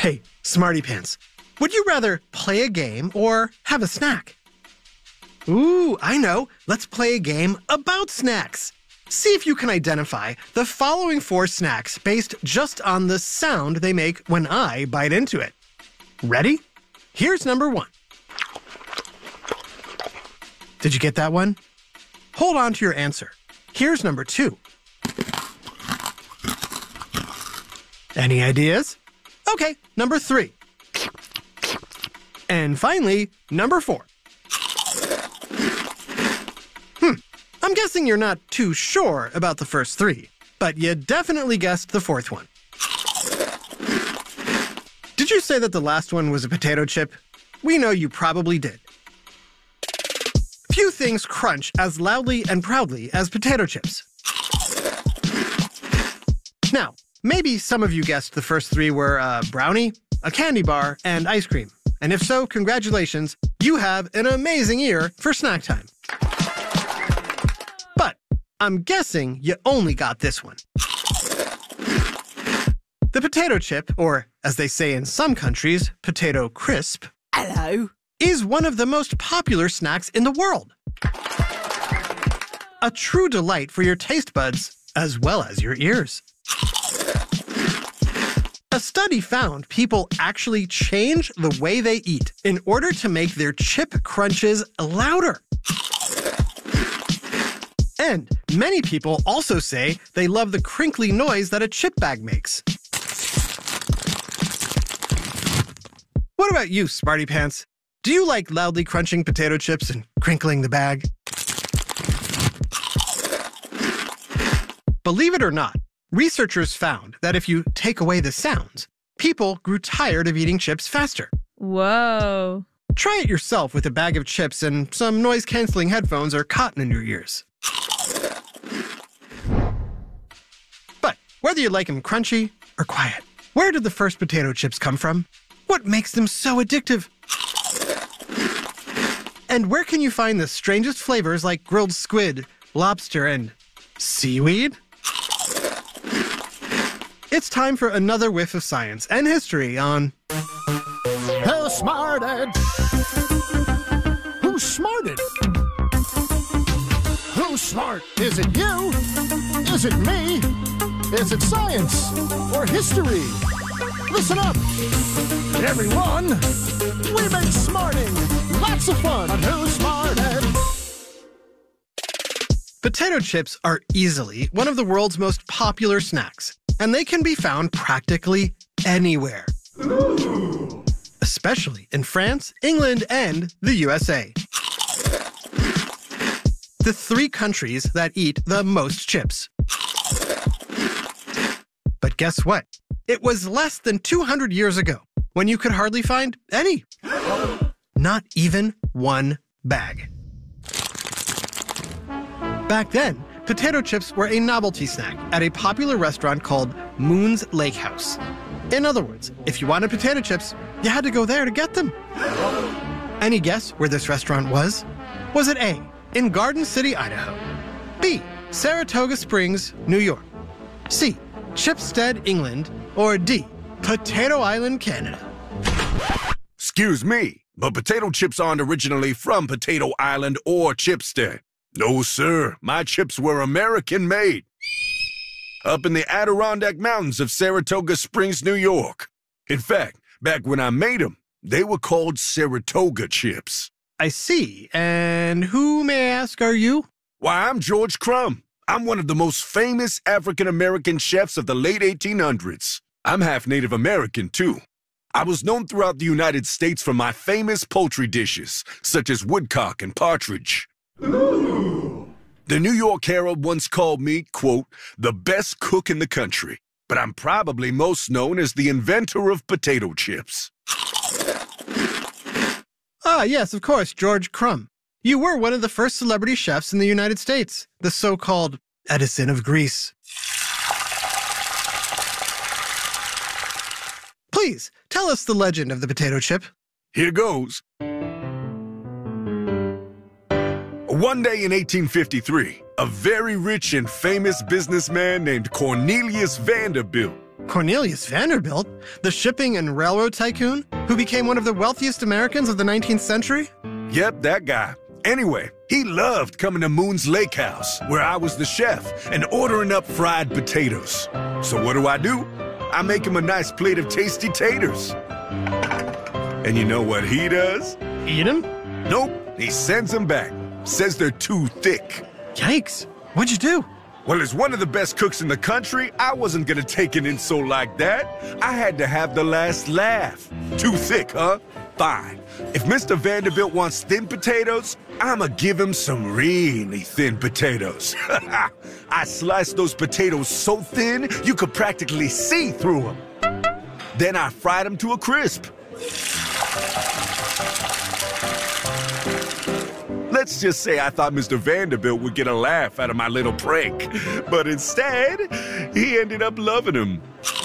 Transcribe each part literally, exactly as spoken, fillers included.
Hey, Smarty Pants, would you rather play a game or have a snack? Ooh, I know. Let's play a game about snacks. See if you can identify the following four snacks based just on the sound they make when I bite into it. Ready? Here's number one. Did you get that one? Hold on to your answer. Here's number two. Any ideas? Okay, number three. And finally, number four. Hmm, I'm guessing you're not too sure about the first three, but you definitely guessed the fourth one. Did you say that the last one was a potato chip? We know you probably did. Few things crunch as loudly and proudly as potato chips. Now, maybe some of you guessed the first three were a brownie, a candy bar, and ice cream. And if so, congratulations, you have an amazing ear for snack time. But I'm guessing you only got this one. The potato chip, or as they say in some countries, potato crisp, Hello. is one of the most popular snacks in the world. A true delight for your taste buds as well as your ears. A study found people actually change the way they eat in order to make their chip crunches louder. And many people also say they love the crinkly noise that a chip bag makes. What about you, Smarty Pants? Do you like loudly crunching potato chips and crinkling the bag? Believe it or not, researchers found that if you take away the sounds, people grew tired of eating chips faster. Whoa. Try it yourself with a bag of chips and some noise-canceling headphones or cotton in your ears. But whether you like them crunchy or quiet, where did the first potato chips come from? What makes them so addictive? And where can you find the strangest flavors like grilled squid, lobster, and seaweed? It's time for another whiff of science and history on Who smarted? Who's smarted? Who's smart? Is it you? Is it me? Is it science or history? Listen up, everyone. We make smarting lots of fun on Who Smarted. Potato chips are easily one of the world's most popular snacks, and they can be found practically anywhere. Ooh. Especially in France, England, and the U S A. The three countries that eat the most chips. But guess what? It was less than two hundred years ago when you could hardly find any. Not even one bag. Back then, potato chips were a novelty snack at a popular restaurant called Moon's Lake House. In other words, if you wanted potato chips, you had to go there to get them. Any guess where this restaurant was? Was it A, in Garden City, Idaho? B, Saratoga Springs, New York? C, Chipstead, England? Or D, Potato Island, Canada? Excuse me, but potato chips aren't originally from Potato Island or Chipstead. No, sir, my chips were American-made. Up in the Adirondack Mountains of Saratoga Springs, New York. In fact, back when I made them, they were called Saratoga chips. I see. And who, may I ask, are you? Why, I'm George Crumb. I'm one of the most famous African-American chefs of the late eighteen hundreds. I'm half Native American, too. I was known throughout the United States for my famous poultry dishes, such as woodcock and partridge. Ooh. The New York Herald once called me, quote, the best cook in the country, but I'm probably most known as the inventor of potato chips. Ah, yes, of course, George Crumb. You were one of the first celebrity chefs in the United States, the so-called Edison of Greece. Please, tell us the legend of the potato chip. Here goes. One day in eighteen fifty-three, a very rich and famous businessman named Cornelius Vanderbilt Cornelius Vanderbilt, the shipping and railroad tycoon who became one of the wealthiest Americans of the nineteenth century? Yep, that guy. Anyway, he loved coming to Moon's Lake House, where I was the chef, and ordering up fried potatoes. So what do I do? I make him a nice plate of tasty taters. And you know what he does? Eat 'em? Nope, he sends them back. Says they're too thick. Yikes. What'd you do? Well, as one of the best cooks in the country, I wasn't gonna take an insult like that. I had to have the last laugh. Too thick, huh? Fine. If Mister Vanderbilt wants thin potatoes, I'ma give him some really thin potatoes. I sliced those potatoes so thin, you could practically see through them. Then I fried them to a crisp. Let's just say I thought Mister Vanderbilt would get a laugh out of my little prank. But instead, he ended up loving him.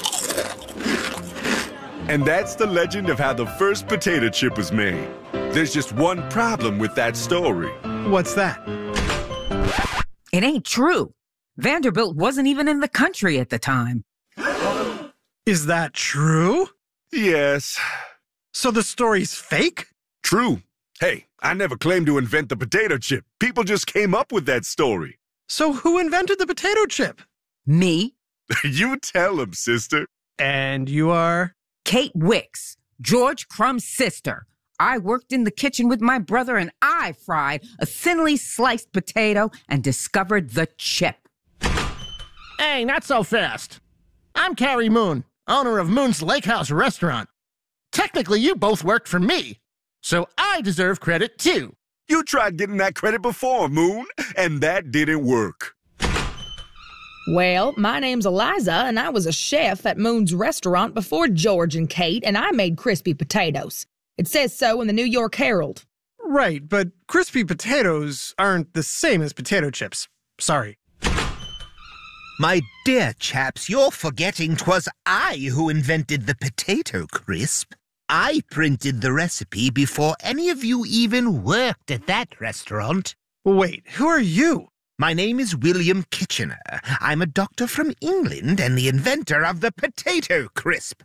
And that's the legend of how the first potato chip was made. There's just one problem with that story. What's that? It ain't true. Vanderbilt wasn't even in the country at the time. Is that true? Yes. So the story's fake? True. Hey, I never claimed to invent the potato chip. People just came up with that story. So who invented the potato chip? Me? You tell him, sister. And you are? Kate Wicks, George Crumb's sister. I worked in the kitchen with my brother and I fried a thinly sliced potato and discovered the chip. Hey, not so fast. I'm Carrie Moon, owner of Moon's Lake House restaurant. Technically, you both worked for me, so I deserve credit too. You tried getting that credit before, Moon, and that didn't work. Well, my name's Eliza, and I was a chef at Moon's restaurant before George and Kate, and I made crispy potatoes. It says so in the New York Herald. Right, but crispy potatoes aren't the same as potato chips. Sorry. My dear chaps, you're forgetting 'twas I who invented the potato crisp. I printed the recipe before any of you even worked at that restaurant. Wait, who are you? My name is William Kitchener. I'm a doctor from England and the inventor of the potato crisp.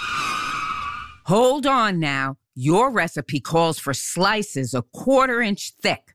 Hold on now. Your recipe calls for slices a quarter inch thick.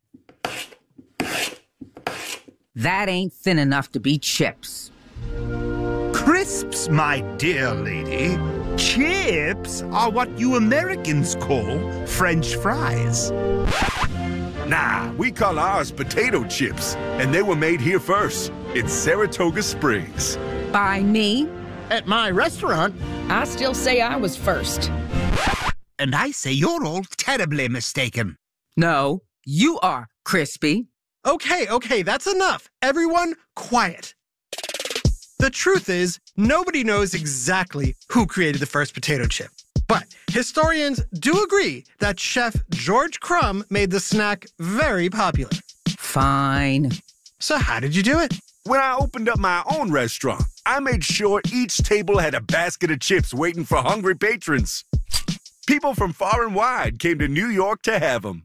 That ain't thin enough to be chips. Crisps, my dear lady. Chips are what you Americans call French fries. Nah, we call ours potato chips, and they were made here first, in Saratoga Springs. By me? At my restaurant, I still say I was first. And I say you're all terribly mistaken. No, you are, Crispy. Okay, okay, that's enough. Everyone, quiet. The truth is, nobody knows exactly who created the first potato chip. But historians do agree that Chef George Crumb made the snack very popular. Fine. So how did you do it? When I opened up my own restaurant, I made sure each table had a basket of chips waiting for hungry patrons. People from far and wide came to New York to have them.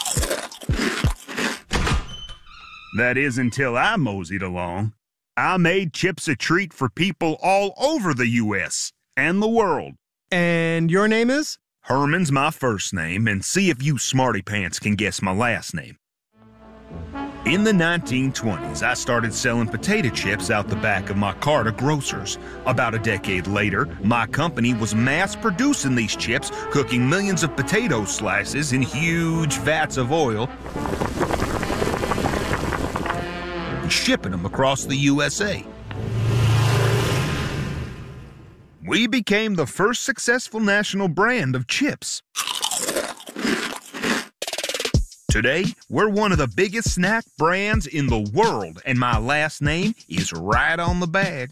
That is until I moseyed along. I made chips a treat for people all over the U S and the world. And your name is? Herman's my first name, and see if you smarty pants can guess my last name. In the nineteen twenties, I started selling potato chips out the back of my car to grocers. About a decade later, my company was mass producing these chips, cooking millions of potato slices in huge vats of oil, and shipping them across the U S A. We became the first successful national brand of chips. Today, we're one of the biggest snack brands in the world, and my last name is right on the bag.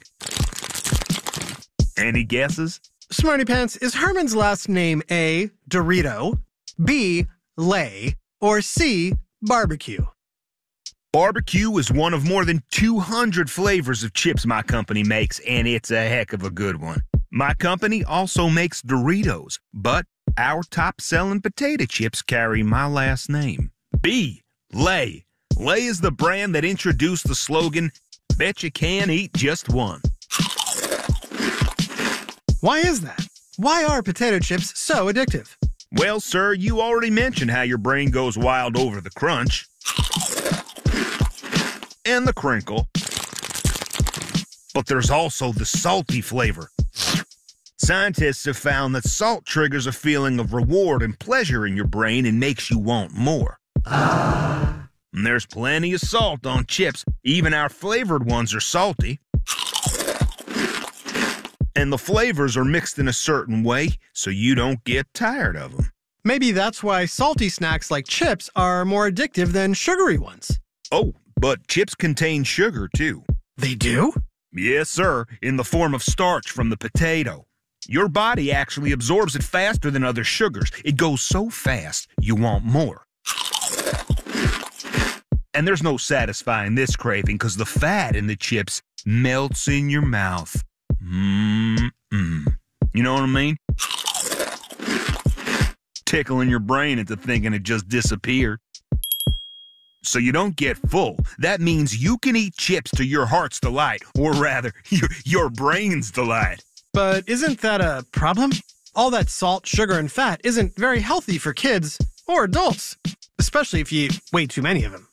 Any guesses? Smarty Pants, is Herman's last name A, Dorito, B, Lay, or C, barbecue? Barbecue is one of more than two hundred flavors of chips my company makes, and it's a heck of a good one. My company also makes Doritos, but our top-selling potato chips carry my last name. B, Lay. Lay is the brand that introduced the slogan, bet you can eat just one. Why is that? Why are potato chips so addictive? Well, sir, you already mentioned how your brain goes wild over the crunch and the crinkle. But there's also the salty flavor. Scientists have found that salt triggers a feeling of reward and pleasure in your brain and makes you want more. And there's plenty of salt on chips. Even our flavored ones are salty. And the flavors are mixed in a certain way so you don't get tired of them. Maybe that's why salty snacks like chips are more addictive than sugary ones. Oh, but chips contain sugar too. They do? Yes, sir, in the form of starch from the potato. Your body actually absorbs it faster than other sugars. It goes so fast, you want more. And there's no satisfying this craving because the fat in the chips melts in your mouth. Mmm-mm. You know what I mean? Tickling your brain into thinking it just disappeared. So you don't get full. That means you can eat chips to your heart's delight, or rather, your, your brain's delight. But isn't that a problem? All that salt, sugar, and fat isn't very healthy for kids or adults, especially if you eat way too many of them.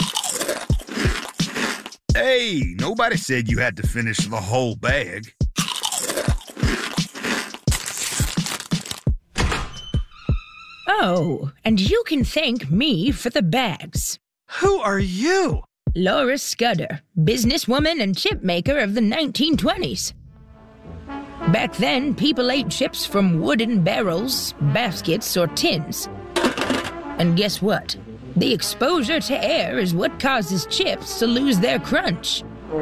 Hey, nobody said you had to finish the whole bag. Oh, and you can thank me for the bags. Who are you? Laura Scudder, businesswoman and chip maker of the nineteen twenties. Back then, people ate chips from wooden barrels, baskets, or tins. And guess what? The exposure to air is what causes chips to lose their crunch.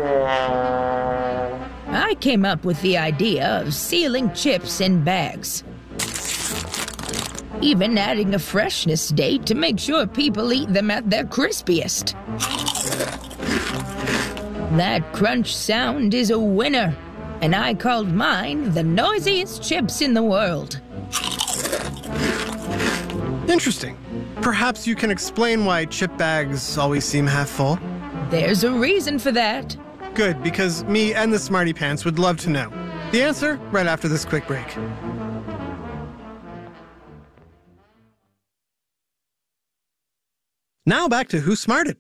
I came up with the idea of sealing chips in bags. Even adding a freshness date to make sure people eat them at their crispiest. That crunch sound is a winner, and I called mine the noisiest chips in the world. Interesting. Perhaps you can explain why chip bags always seem half full? There's a reason for that. Good, because me and the Smarty Pants would love to know. The answer right after this quick break. Now back to Who Smarted.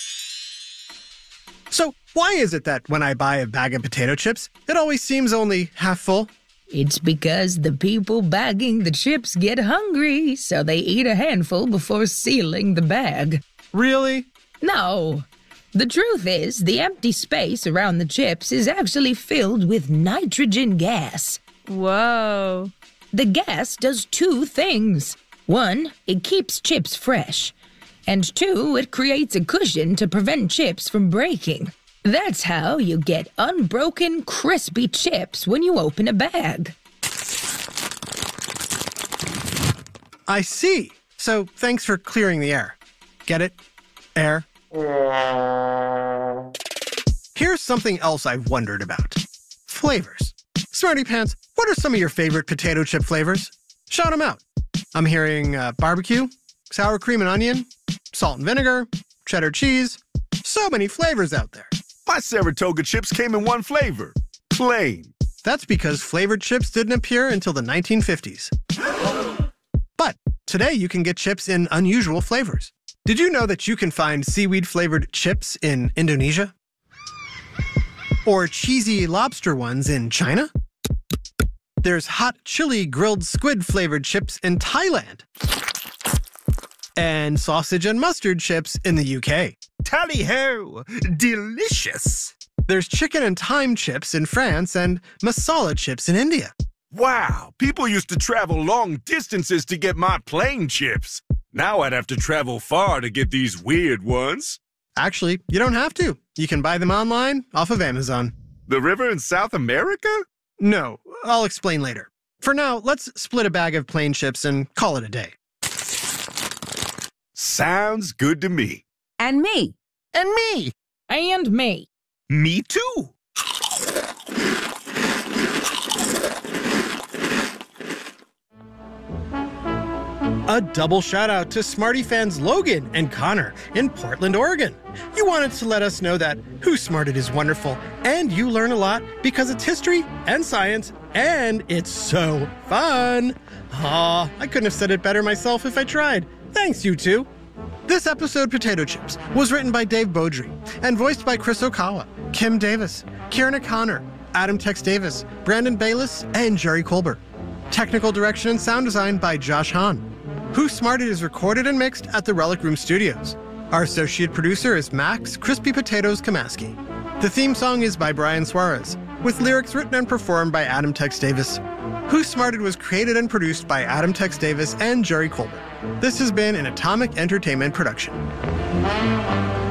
So, why is it that when I buy a bag of potato chips, it always seems only half full? It's because the people bagging the chips get hungry, so they eat a handful before sealing the bag. Really? No. The truth is, the empty space around the chips is actually filled with nitrogen gas. Whoa. The gas does two things. One, it keeps chips fresh. And two, it creates a cushion to prevent chips from breaking. That's how you get unbroken, crispy chips when you open a bag. I see. So, thanks for clearing the air. Get it? Air. Here's something else I've wondered about. Flavors. Smarty Pants, what are some of your favorite potato chip flavors? Shout them out. I'm hearing uh, barbecue, sour cream and onion, salt and vinegar, cheddar cheese. So many flavors out there. My Saratoga chips came in one flavor, plain. That's because flavored chips didn't appear until the nineteen fifties. But today you can get chips in unusual flavors. Did you know that you can find seaweed-flavored chips in Indonesia? Or cheesy lobster ones in China? There's hot chili grilled squid-flavored chips in Thailand. And sausage and mustard chips in the U K. Tally-ho! Delicious! There's chicken and thyme chips in France and masala chips in India. Wow, people used to travel long distances to get my plain chips. Now I'd have to travel far to get these weird ones. Actually, you don't have to. You can buy them online off of Amazon. The river in South America? No, I'll explain later. For now, let's split a bag of plain chips and call it a day. Sounds good to me. And me. And me. And me. Me too. A double shout out to Smarty fans Logan and Connor in Portland, Oregon. You wanted to let us know that Who Smarted is wonderful and you learn a lot because it's history and science And it's so fun. Aw, I couldn't have said it better myself if I tried. Thanks, you two. This episode, Potato Chips, was written by Dave Beaudry and voiced by Chris Okawa, Kim Davis, Kieran O'Connor, Adam Tex Davis, Brandon Bayless, and Jerry Colbert. Technical direction and sound design by Josh Hahn. Who Smarted is recorded and mixed at the Relic Room Studios. Our associate producer is Max Crispy Potatoes Kamaski. The theme song is by Brian Suarez, with lyrics written and performed by Adam Tex Davis. Who Smarted was created and produced by Adam Tex Davis and Jerry Colbert. This has been an Atomic Entertainment production.